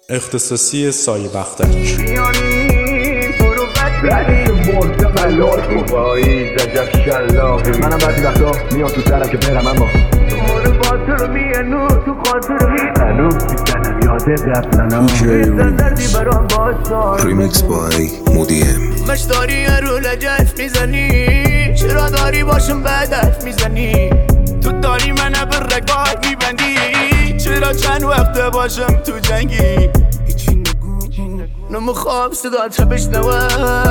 اختصاصی سایه بختک. منم بعضی وقتا میاد تو سرم که برم اما ریمیکس بای مودی ام. مش داری رو لجف میزنی، چرا داری باشم بدف میزنی؟ تو داری منو به رگاه میبندی، چرا چند وقت باشم تو جنگی؟ هیچی نگو نمیخوام صدات بشنوم،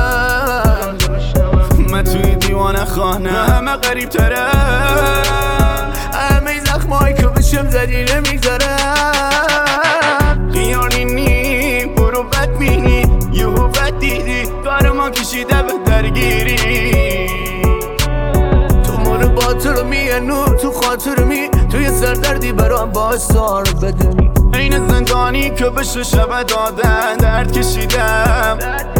من توی دیوانه خانه همه غریب ترم، همه زخمایی که بشم زدی نمیگذارم. خیالی نی برو بد مینی، یهو بد دیدی کار ما کشیده به درگیری. تو مورو باطر میانو تو خاطر می، توی سردردی برام بازار بدنی. این زندانی که بشه شب دادن درد کشیدم،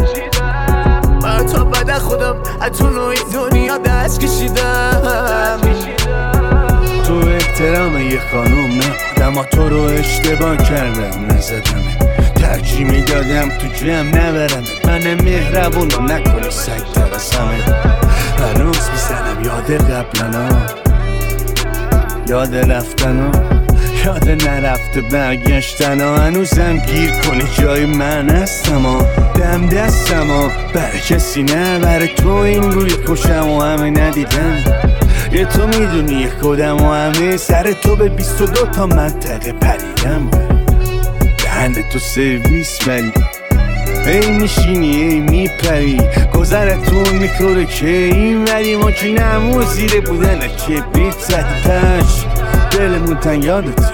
تا بعد خودم اتونوی دنیا دست کشیدم. تو احترام یه خانوم نبودم، تو رو اشتباه کردم نزدمه، ترجیح میدادم تو جمع نبرمه، من مهربونو نکنی سگ ترسمه. هنوز میزنم یاد قبلنا، یاد رفتنا، یاد نرفته برگشتنا. هنوزم گیر کنی جای من هستم، دم دستم برای کسی نه، برای تو این روی خوشم و همه ندیدم. یه تو میدونی خودم و همه سر تو به 22 تا منطقه پریدم. دهن تو سرویس ولی ای میشینی ای میپری، گذرتون میخوره که این ولی ما که نمو زیر بودن کبریت زدیدش. دلمون تن یادتی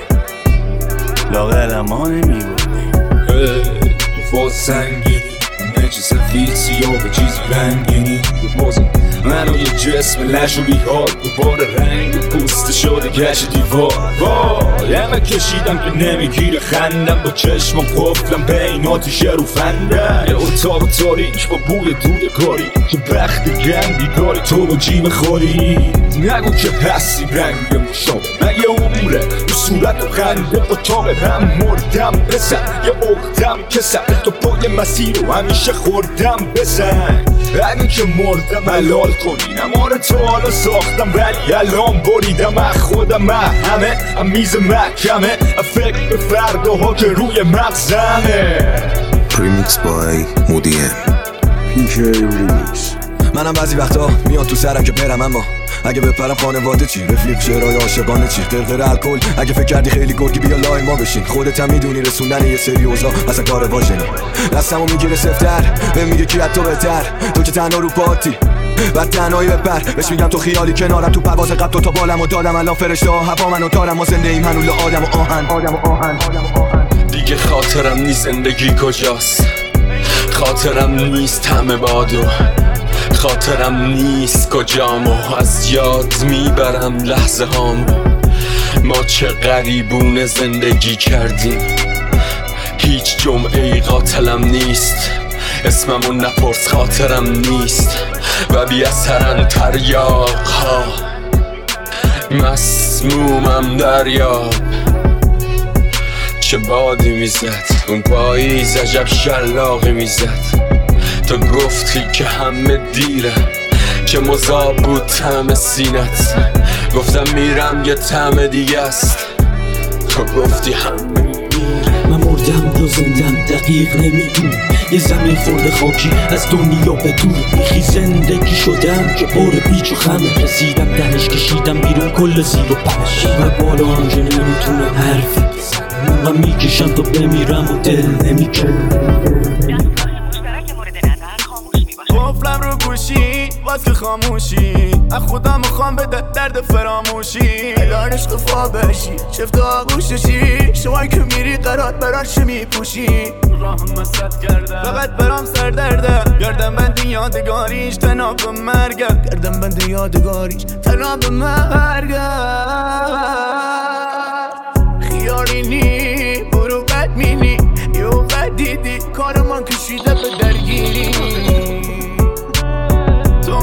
لاغرم ما نمیبودیم. فاز سنگینی نچه سفید سیاه به چیزی رنگینی، منو یه جسم لش و بیحال دوباره رنگ پوست شده گش دیوار. وای همه کشیدم که نمیگیره خندم، با چشمم قفلم بین آتیش رو فندم. یه اتاق تاریک با بوی دود کاری که بخت گندی داری تو با جیم خوری. نگو که هستی رنگ مشابه من یه عمره رو صورت و خنده اتاق هم مردم بزن، یه اقدم کسم تو پای مسیر رو همیشه خوردم بزن. اگه که مردم حلال کنین اما رو تا حالا ساختم ولی الان بریدم از خودم، همه میز محکمه فکر به فرداها که روی مغزمه. ریمیکس بای مودی ام. پیشه ریمیکس. منم بعضی وقتا میاد تو سرم که برم اما اگه بپرم خانواده چی؟ رفیق شعرهای عاشقانه چی؟ قرقر الکل اگه فکر کردی خیلی گرگی بیا لای ما بشین. خودت هم میدونی رسوندن یه سری اوضاع اصلا کار واژنی. دستمو میگیره سفتر به میگه کی تو بهتر، تو که تنها رو پاتی بعد تنهایی بپر. بهش میگم تو خیالی کنارم، تو پرواز قد تو تا بالم و دادم الان فرشته ها هوا منو تارم. ما زنده ایم هنوز آدم و آهن. دیگه خاطرم نیست زندگی کجاست، خاطرم نیست همه بادو، خاطرم نیست کجامو از یاد میبرم لحظه هامو. ما چه غریبونه زندگی کردیم، هیچ جمعه قاتلم نیست، اسممون نپرس خاطرم نیست و بی اثرن تریاق ها مسمومم دریاب. چه بادی میزد اون پاییز عجب شلاقی میزد. تو گفتی که همه دیره، چه مذاب بود طعم سینت. گفتم میرم یه طعم دیگه است، تو گفتی همه میره. من مردم یا زندم دقیق نمیدون، یه زمین خورده خاکی از دنیا به دور. بیخی زندگی شدم که بار بیچ و خمه، رسیدم دهنش کشیدم بیرون کل زیر و پش و بالا هم که نمیتونه حرفی بزن. من میکشم تا بمیرم و دل نمیکنم. قفلم رو گوشی واسه خاموشی، از خودم میخوام به درد فراموشی. الان عشق بشی شفت آغوششی، شمایی که میری قرار براش میپوشی. راهم مسد کردم فقط برام سر درده، گردم بند یادگاریش تنها به مرگم، گردم بند یادگاریش تنها به مرگم. خیالی نی برو بد مینی، یو بد دیدی کار من کشیده به درگیری.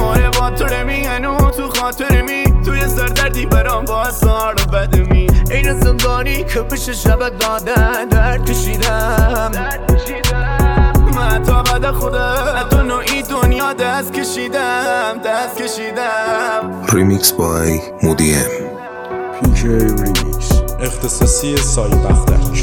تو خاطر می توی سردردی برام با اثار بدمی. این زندانی که پیش شبک دادن درد کشیدم من تا بعد خودم تو نوعی دنیا دست کشیدم ریمیکس بای مودی ام اختصاصی سایه بختر.